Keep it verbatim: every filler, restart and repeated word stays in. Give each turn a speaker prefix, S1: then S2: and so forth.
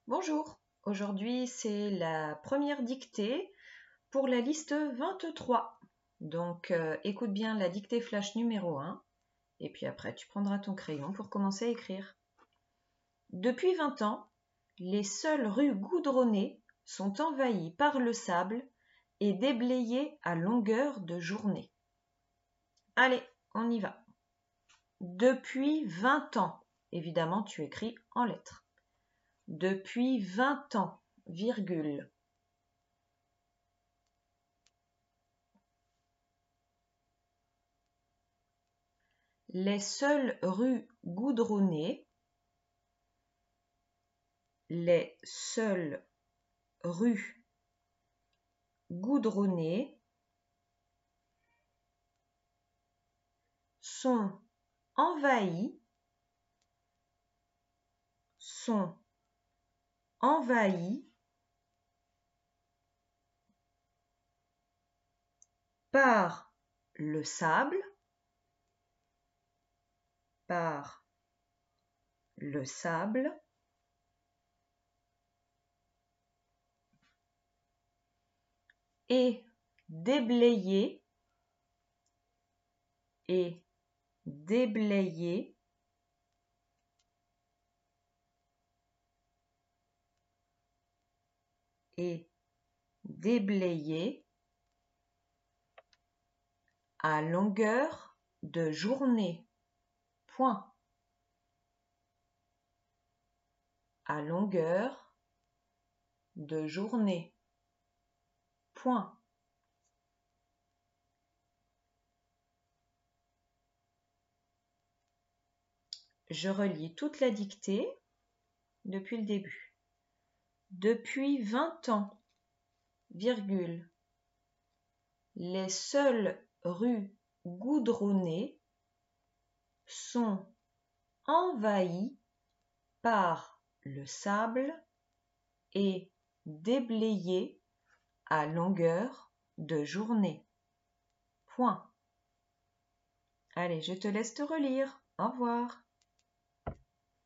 S1: Bonjour, aujourd'hui c'est la première dictée pour la liste vingt-trois. Donc euh, écoute bien la dictée flash numéro un et puis après tu prendras ton crayon pour commencer à écrire. Depuis vingt ans, les seules rues goudronnées sont envahies par le sable et déblayées à longueur de journée. Allez, on y va. Depuis vingt ans, évidemment tu écris en lettres. Depuis vingt ans, virgule. Les seules rues goudronnées, les seules rues goudronnées sont envahies, sont envahies par le sable, par le sable, et déblayées, et déblayées et déblayées à longueur de journée. Point. À longueur de journée. Point. Je relis toute la dictée depuis le début. Depuis vingt ans, virgule, les seules rues goudronnées sont envahies par le sable et déblayées à longueur de journée. Point. Allez, je te laisse te relire. Au revoir.